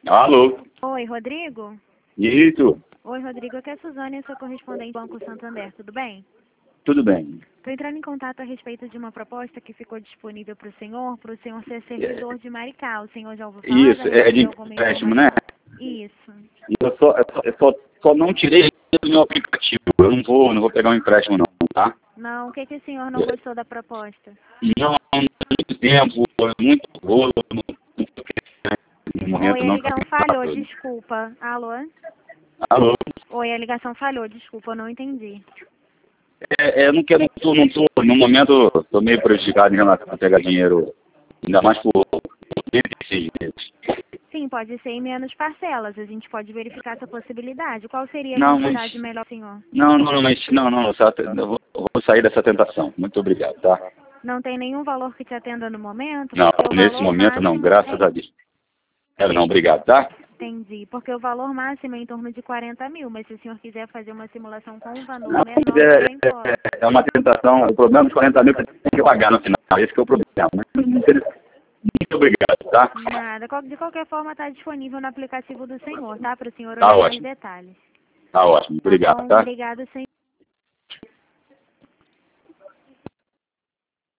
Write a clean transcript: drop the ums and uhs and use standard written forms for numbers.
Alô? Oi, Rodrigo? Isso, Oi, Rodrigo. Aqui é a Suzane, sua correspondente do Banco Santander. Tudo bem? tudo bem. Estou entrando em contato a respeito de uma proposta que ficou disponível para o senhor ser É, servidor de Maricá. O senhor já ouviu falar? Isso, Já é de recebeu alguma empréstimo, né? informação? Isso. E eu só não tirei do meu aplicativo. Eu não vou pegar um empréstimo não, tá? Não, o que o senhor não gostou da proposta? Não, muito tempo, muito rolo, no Oi, momento a não ligação falhou, desculpa. Alô? Alô? Oi, a ligação falhou, desculpa, eu não entendi. Eu não quero, não tô, no momento estou meio prejudicado em relação a pegar dinheiro, ainda mais por 86 meses. Sim, pode ser em menos parcelas. A gente pode verificar essa possibilidade. Qual seria a Não, mas quantidade melhor, senhor? eu vou sair dessa tentação. Muito obrigado, tá? Não tem nenhum valor que te atenda no momento, Não, porque o nesse valor momento não, máximo graças a Deus. Não, obrigado, tá? entendi, porque o valor máximo é em torno de 40 mil, mas se o senhor quiser fazer uma simulação com um valor Não, mas menor, também pode. é uma tentação, o problema dos 40 mil é que você tem que pagar no final, esse que é o problema. Muito obrigado, tá? Nada. De qualquer forma, está disponível no aplicativo do senhor, tá? Para o senhor Tá olhar mais ótimo, detalhes. tá ótimo, Tá obrigado, bom? tá? Obrigado, senhor.